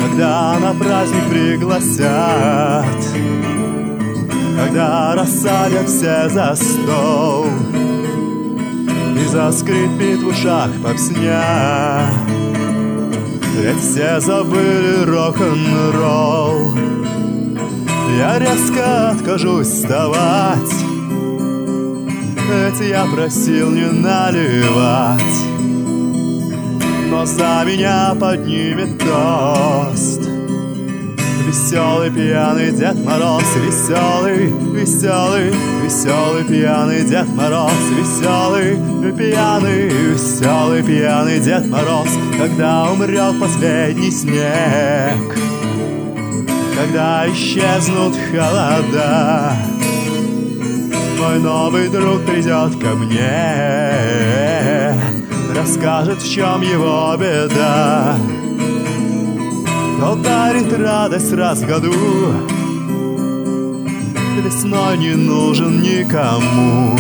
когда на праздник пригласят, когда рассадят все за стол и заскрипит в ушах попсня. Ведь все забыли рок-н-ролл. Я резко откажусь вставать, ведь я просил не наливать. Но за меня поднимет тост веселый пьяный Дед Мороз. Веселый, веселый, веселый пьяный Дед Мороз. Веселый, пьяный, веселый пьяный Дед Мороз. Когда умрет последний снег, когда исчезнут холода, мой новый друг придет ко мне, расскажет, в чем его беда. Тот дарит радость раз в году, весной не нужен никому,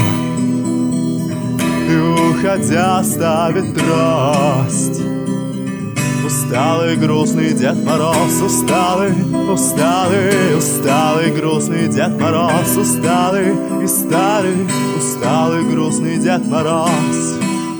и уходя оставит трость. Усталый, грустный Дед Мороз, усталый, усталый, усталый, грустный Дед Мороз, усталый и старый, усталый, грустный Дед Мороз.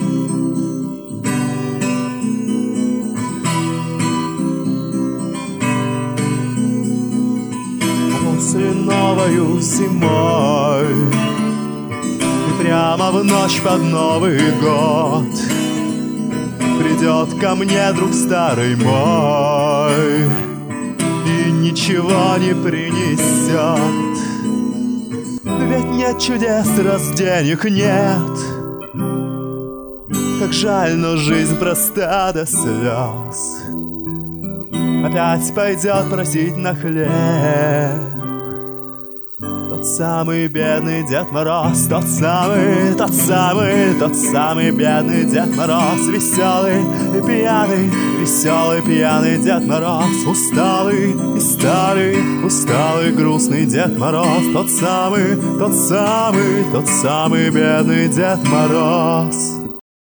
После новою зимой и прямо в ночь под Новый год придет ко мне друг старый мой и ничего не принесет. Ведь нет чудес, раз денег нет. Как жаль, но жизнь проста до слез. Опять пойдет просить на хлеб тот самый бедный Дед Мороз, тот самый, тот самый, тот самый бедный Дед Мороз. Веселый и пьяный, веселый пьяный Дед Мороз. Усталый и старый, усталый грустный Дед Мороз. Тот самый, тот самый, тот самый бедный Дед Мороз.